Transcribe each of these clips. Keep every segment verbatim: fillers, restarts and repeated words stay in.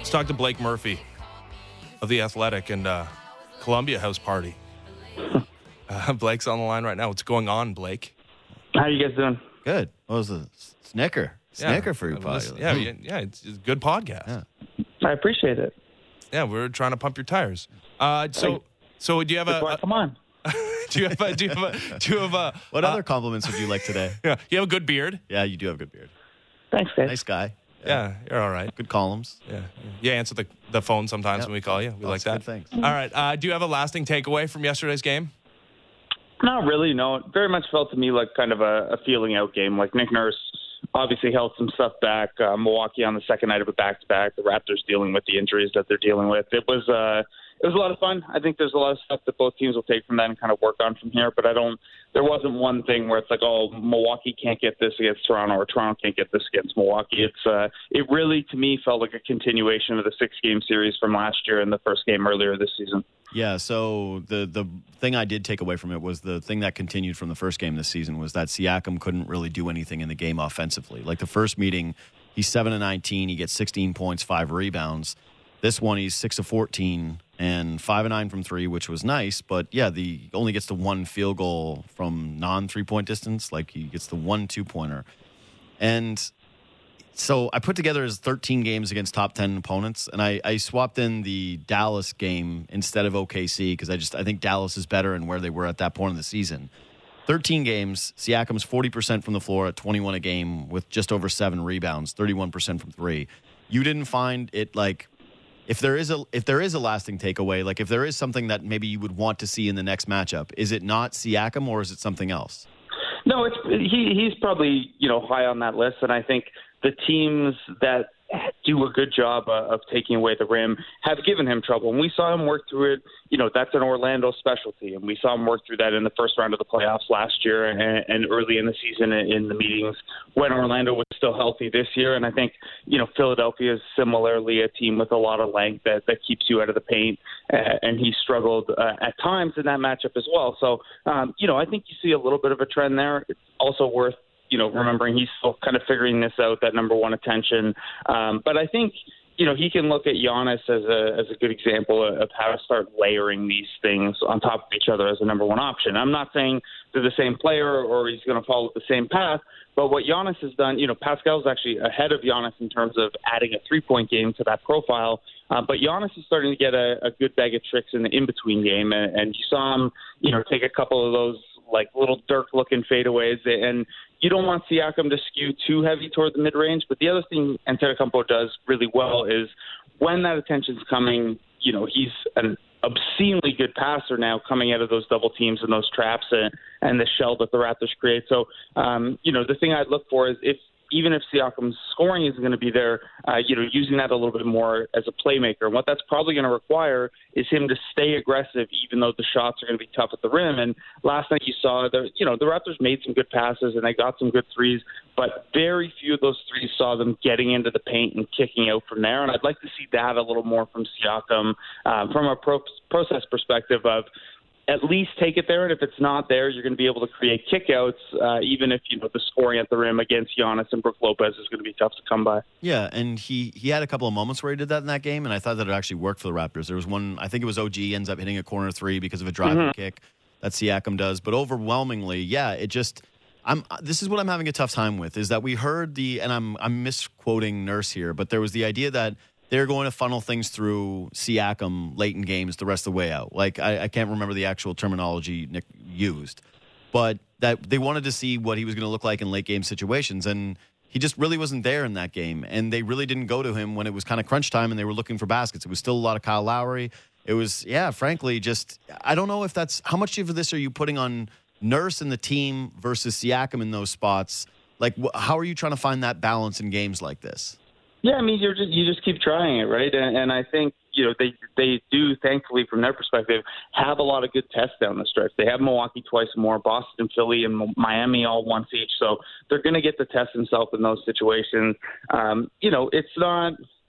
Let's talk to Blake Murphy of The Athletic and uh, Columbia House Party. uh, Blake's on the line right now. What's going on, Blake? How you guys doing? Good. What was a snicker? Snicker yeah, for your podcast. podcast. Yeah, yeah, yeah, it's, it's a good podcast. Yeah. I appreciate it. Yeah, we're trying to pump your tires. Uh, so, so do you have a? Why, come on. do you have a? Do you have a? Do you have a? What uh, other compliments would you like today? Yeah, you have a good beard. Yeah, you do have a good beard. Thanks, guys. Nice guy. Yeah, you're all right. Good columns. Yeah, you answer the the phone sometimes Yep. when we call you. We like Lots that. of good things. All right. Uh, do you have a lasting takeaway from yesterday's game? Not really, no. It very much felt to me like kind of a, a feeling out game. Like Nick Nurse obviously held some stuff back. Uh, Milwaukee on the second night of a back-to-back. The Raptors dealing with the injuries that they're dealing with. It was uh, it was a lot of fun. I think there's a lot of stuff that both teams will take from that and kind of work on from here. But I don't. There wasn't one thing where it's like, oh, Milwaukee can't get this against Toronto, or Toronto can't get this against Milwaukee. It's uh, it really to me felt like a continuation of the six-game series from last year and the first game earlier this season. Yeah, so the the thing I did take away from it was the thing that continued from the first game this season was that Siakam couldn't really do anything in the game offensively. Like the first meeting, he's seven of nineteen, he gets sixteen points, five rebounds. This one, he's six of fourteen and five of nine from three, which was nice. But yeah, the only gets the one field goal from non three point distance. Like he gets the one two pointer, and so I put together his thirteen games against top ten opponents, and I, I swapped in the Dallas game instead of O K C because I just I think Dallas is better and where they were at that point in the season. thirteen games, Siakam's forty percent from the floor at twenty-one a game with just over seven rebounds, thirty-one percent from three. You didn't find it like if there is a if there is a lasting takeaway, like if there is something that maybe you would want to see in the next matchup, is it not Siakam or is it something else? No, it's he. He's probably you know high on that list, and I think the teams that do a good job uh, of taking away the rim have given him trouble. And we saw him work through it. You know, that's an Orlando specialty. And we saw him work through that in the first round of the playoffs last year and, and early in the season in the meetings when Orlando was still healthy this year. And I think, you know, Philadelphia is similarly a team with a lot of length that, that keeps you out of the paint. Uh, and he struggled uh, at times in that matchup as well. So, um, you know, I think you see a little bit of a trend there. It's also worth you know, remembering he's still kind of figuring this out, that number one attention. Um, but I think, you know, he can look at Giannis as a as a good example of how to start layering these things on top of each other as a number one option. I'm not saying they're the same player or he's going to follow the same path, but what Giannis has done, you know, Pascal's actually ahead of Giannis in terms of adding a three-point game to that profile. Uh, but Giannis is starting to get a, a good bag of tricks in the in-between game, and, and you saw him, you know, take a couple of those like little Dirk-looking fadeaways, and you don't want Siakam to skew too heavy toward the mid-range. But the other thing Antetokounmpo does really well is when that attention's coming, you know, he's an obscenely good passer now coming out of those double teams and those traps and, and the shell that the Raptors create. So, um, you know, the thing I'd look for is if even if Siakam's scoring isn't going to be there, uh, you know, using that a little bit more as a playmaker. And what that's probably going to require is him to stay aggressive, even though the shots are going to be tough at the rim. And last night you saw, the, you know, the Raptors made some good passes and they got some good threes, but very few of those threes saw them getting into the paint and kicking out from there. And I'd like to see that a little more from Siakam um, from a pro- process perspective of, at least take it there, and if it's not there, you're going to be able to create kickouts, uh, even if, you know, the scoring at the rim against Giannis and Brook Lopez is going to be tough to come by. Yeah, and he, he had a couple of moments where he did that in that game, and I thought that it actually worked for the Raptors. There was one, I think it was O G ends up hitting a corner three because of a driving mm-hmm. kick that Siakam does, but overwhelmingly, yeah, it just I'm. This is what I'm having a tough time with, is that we heard the, and I'm I'm misquoting Nurse here, but there was the idea that they're going to funnel things through Siakam late in games the rest of the way out. Like, I, I can't remember the actual terminology Nick used, but that they wanted to see what he was going to look like in late game situations, and he just really wasn't there in that game, and they really didn't go to him when it was kind of crunch time and they were looking for baskets. It was still a lot of Kyle Lowry. It was, yeah, frankly, just, I don't know if that's, how much of this are you putting on Nurse and the team versus Siakam in those spots? Like, wh- how are you trying to find that balance in games like this? Yeah, I mean, you're just you just keep trying it, right? And, and I think, you know, they they do, thankfully, from their perspective, have a lot of good tests down the stretch. They have Milwaukee twice more, Boston, Philly, and Miami all once each. So they're going to get to test themselves in those situations. Um, you know, it's not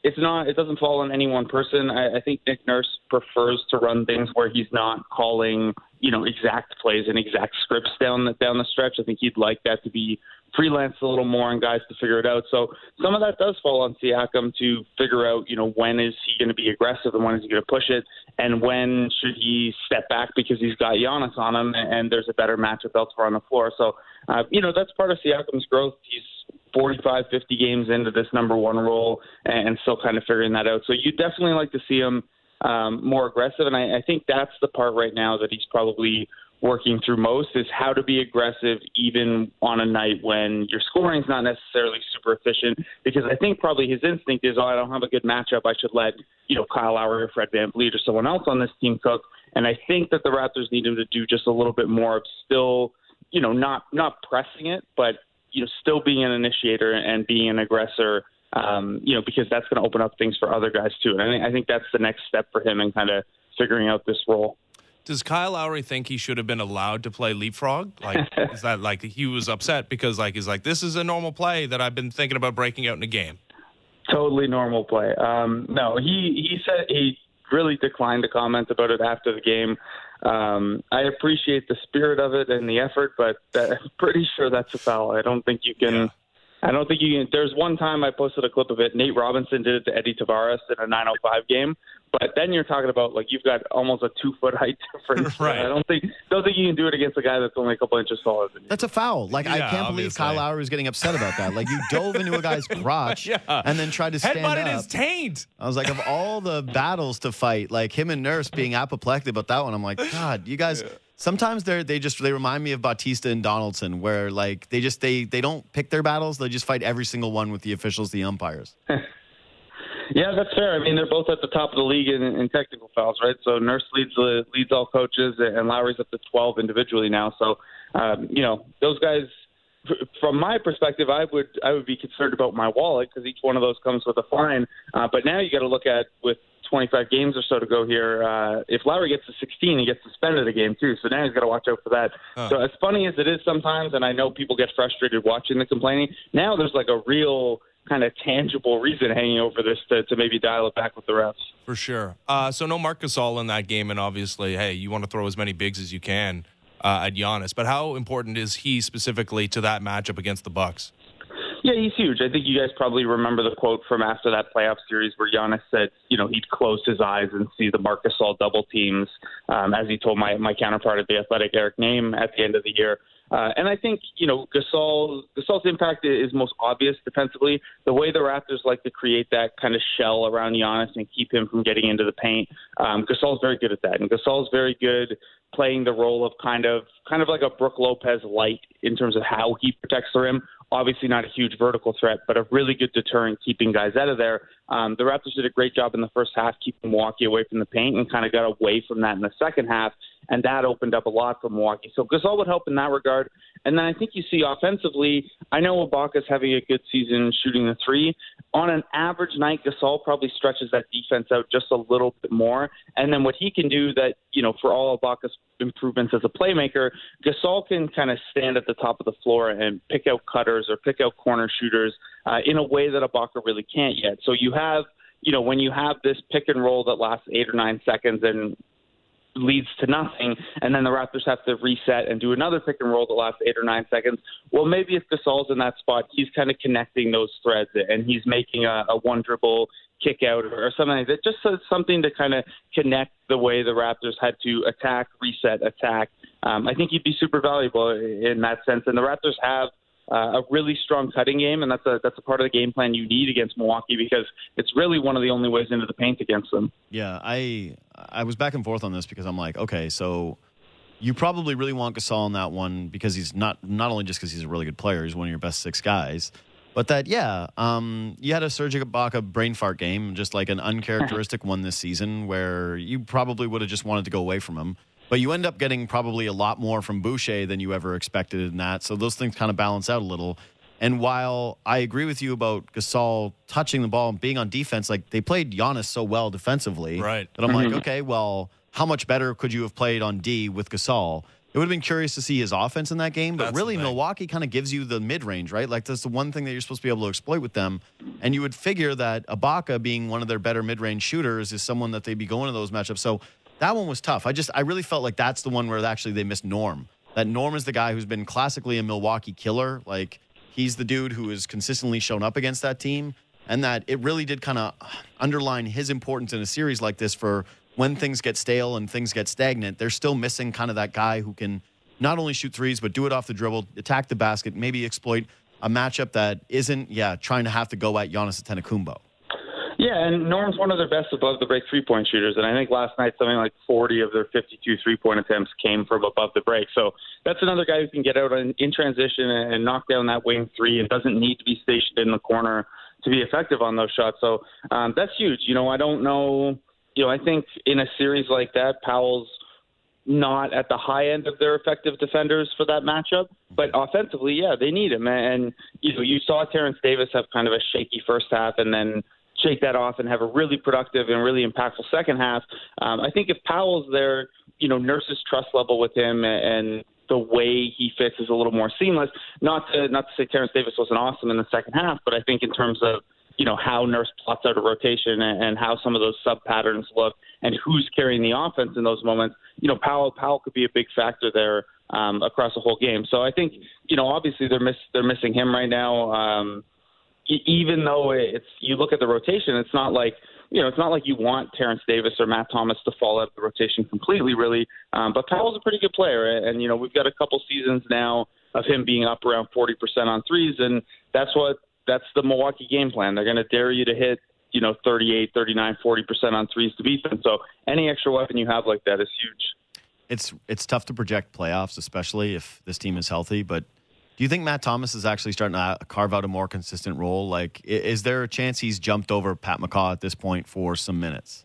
it's not, it doesn't fall on any one person. I, I think Nick Nurse prefers to run things where he's not calling, you know, exact plays and exact scripts down the, down the stretch. I think he'd like that to be freelance a little more and guys to figure it out. So some of that does fall on Siakam to figure out, you know, when is he going to be aggressive and when is he going to push it, and when should he step back because he's got Giannis on him and there's a better matchup elsewhere on the floor. So, uh, you know, that's part of Siakam's growth. He's forty-five, fifty games into this number one role and still kind of figuring that out. So you definitely like to see him um, more aggressive. And I, I think that's the part right now that he's probably working through most, is how to be aggressive even on a night when your scoring is not necessarily super efficient, because I think probably his instinct is, oh, I don't have a good matchup, I should let, you know, Kyle Lowry or Fred VanVleet or someone else on this team cook. And I think that the Raptors need him to do just a little bit more of still, you know, not not pressing it, but you know, still being an initiator and being an aggressor, um, you know, because that's going to open up things for other guys too. And I think, I think that's the next step for him in kind of figuring out this role. Does Kyle Lowry think he should have been allowed to play leapfrog? Like, is that like he was upset because like he's like, this is a normal play that I've been thinking about breaking out in a game? Totally normal play. Um, no, he he said he really declined to comment about it after the game. Um, I appreciate the spirit of it and the effort, but I'm pretty sure that's a foul. I don't think you can. Yeah. I don't think you can. There's one time I posted a clip of it. Nate Robinson did it to Eddie Tavares in a nine oh five game, but then you're talking about like you've got almost a two foot height difference. Right. I don't think don't think you can do it against a guy that's only a couple inches taller than you. That's a foul. Like, yeah, I can't believe obviously. Kyle Lowry was getting upset about that. Like, you dove into a guy's crotch yeah. and then tried to stand Headbutted up. his taint. I was like, of all the battles to fight, like him and Nurse being apoplectic about that one, I'm like, God, you guys. Yeah. Sometimes they they just they remind me of Bautista and Donaldson, where like they just they they don't pick their battles. They just fight every single one with the officials, the umpires. Yeah, that's fair. I mean, they're both at the top of the league in, in technical fouls, right? So Nurse leads the leads all coaches, and Lowry's up to twelve individually now. So, um, you know, those guys. From my perspective, I would I would be concerned about my wallet because each one of those comes with a fine. Uh, but now you got to look at with twenty-five games or so to go here. Uh, if Lowry gets to sixteen, he gets suspended a game too. So now he's got to watch out for that. Huh. So as funny as it is sometimes, and I know people get frustrated watching the complaining, now there's like a real kind of tangible reason hanging over this to, to maybe dial it back with the refs. For sure. Uh, so no Marc Gasol in that game, and obviously, hey, you want to throw as many bigs as you can uh, at Giannis. But how important is he specifically to that matchup against the Bucks? Yeah, he's huge. I think you guys probably remember the quote from after that playoff series where Giannis said, you know, he'd close his eyes and see the Marc Gasol double teams, um, as he told my, my counterpart at The Athletic, Eric Name, at the end of the year. Uh, and I think, you know, Gasol, Gasol's impact is most obvious defensively. The way the Raptors like to create that kind of shell around Giannis and keep him from getting into the paint, um, Gasol's very good at that. And Gasol's very good playing the role of kind of kind of like a Brook Lopez light in terms of how he protects the rim. Obviously not a huge vertical threat, but a really good deterrent keeping guys out of there. Um, the Raptors did a great job in the first half keeping Milwaukee away from the paint and kind of got away from that in the second half, and that opened up a lot for Milwaukee. So Gasol would help in that regard. And then I think you see offensively, I know Ibaka's having a good season shooting the three. On an average night, Gasol probably stretches that defense out just a little bit more. And then what he can do that, you know, for all Ibaka's improvements as a playmaker, Gasol can kind of stand at the top of the floor and pick out cutters or pick out corner shooters uh, in a way that Ibaka really can't yet. So you have, you know, when you have this pick and roll that lasts eight or nine seconds and leads to nothing, and then the Raptors have to reset and do another pick and roll that lasts eight or nine seconds. Well, maybe if Gasol's in that spot, he's kind of connecting those threads and he's making a, a one dribble kick out or, or something like that. Just so, something to kind of connect the way the Raptors had to attack, reset, attack. Um, I think he'd be super valuable in that sense. And the Raptors have Uh, a really strong cutting game, and that's a that's a part of the game plan you need against Milwaukee because it's really one of the only ways into the paint against them. Yeah, I I was back and forth on this because I'm like, okay, so you probably really want Gasol in that one because he's not not only just because he's a really good player, he's one of your best six guys, but that yeah, um, you had a Serge Ibaka brain fart game, just like an uncharacteristic one this season where you probably would have just wanted to go away from him. But you end up getting probably a lot more from Boucher than you ever expected in that. So those things kind of balance out a little. And while I agree with you about Gasol touching the ball and being on defense, like they played Giannis so well defensively. Right. That I'm like, okay, well, how much better could you have played on D with Gasol? It would have been curious to see his offense in that game, but That's really the thing. Milwaukee kind of gives you the mid-range, right? Like that's the one thing that you're supposed to be able to exploit with them. And you would figure that Ibaka being one of their better mid-range shooters is someone that they'd be going to those matchups. So that one was tough. I just I really felt like that's the one where actually they missed Norm. That Norm is the guy who's been classically a Milwaukee killer. Like he's the dude who has consistently shown up against that team. And that it really did kind of underline his importance in a series like this for when things get stale and things get stagnant. They're still missing kind of that guy who can not only shoot threes, but do it off the dribble, attack the basket, maybe exploit a matchup that isn't, yeah, trying to have to go at Giannis Antetokounmpo. Yeah, and Norm's one of their best above the break three-point shooters, and I think last night something like forty of their fifty-two three-point attempts came from above the break. So that's another guy who can get out in, in transition and, and knock down that wing three and doesn't need to be stationed in the corner to be effective on those shots. So um, that's huge. You know, I don't know. You know, I think in a series like that, Powell's not at the high end of their effective defenders for that matchup. But offensively, yeah, they need him. And, you know, you saw Terrence Davis have kind of a shaky first half and then shake that off and have a really productive and really impactful second half. Um, I think if Powell's there, you know, Nurse's trust level with him and the way he fits is a little more seamless. Not to not to say Terrence Davis wasn't awesome in the second half, but I think in terms of, you know, how Nurse plots out a rotation and, and how some of those sub patterns look and who's carrying the offense in those moments, you know, Powell Powell could be a big factor there um, across the whole game. So I think, you know, obviously they're miss they're missing him right now. Um, e- even though it's you look at the rotation, it's not like you know, it's not like you want Terrence Davis or Matt Thomas to fall out of the rotation completely, really. Um, but Powell's a pretty good player, and, you know, we've got a couple seasons now of him being up around forty percent on threes, and that's what that's the Milwaukee game plan. They're going to dare you to hit, you know, thirty-eight, thirty-nine, forty percent on threes to beat them. So any extra weapon you have like that is huge. It's it's tough to project playoffs, especially if this team is healthy, but do you think Matt Thomas is actually starting to carve out a more consistent role? Like, is there a chance he's jumped over Pat McCaw at this point for some minutes?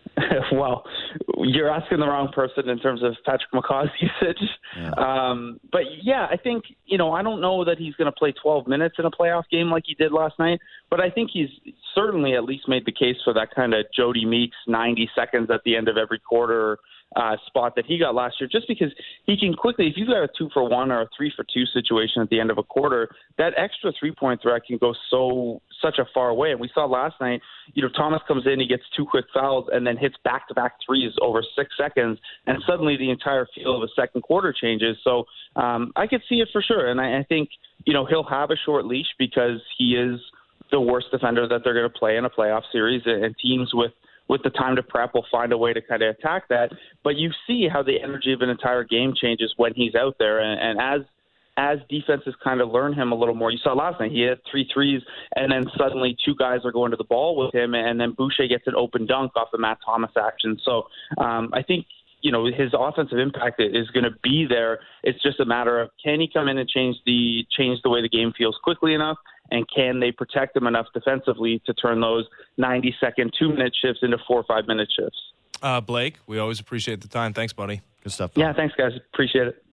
Well, you're asking the wrong person in terms of Patrick McCaw's usage. Yeah. Um, but, yeah, I think, you know, I don't know that he's going to play twelve minutes in a playoff game like he did last night, but I think he's certainly at least made the case for that kind of Jody Meeks ninety seconds at the end of every quarter Uh, spot that he got last year, just because he can quickly, if you've got a two for one or a three for two situation at the end of a quarter, that extra three-point threat can go so such a far way. And we saw last night, you know, Thomas comes in, he gets two quick fouls, and then hits back-to-back threes over six seconds, and suddenly the entire feel of the second quarter changes. So um, I could see it for sure, and I, I think, you know, he'll have a short leash because he is the worst defender that they're going to play in a playoff series, and teams with with the time to prep will find a way to kind of attack that. But you see how the energy of an entire game changes when he's out there. And, and as as defenses kind of learn him a little more, you saw last night, he had three threes, and then suddenly two guys are going to the ball with him, and then Boucher gets an open dunk off the Matt Thomas action. So um, I think, you know, his offensive impact is going to be there. It's just a matter of, can he come in and change the change the way the game feels quickly enough? And can they protect him enough defensively to turn those ninety-second, two-minute shifts into four or five-minute shifts? Uh, Blake, we always appreciate the time. Thanks, buddy. Good stuff. Yeah, thanks, guys. Appreciate it.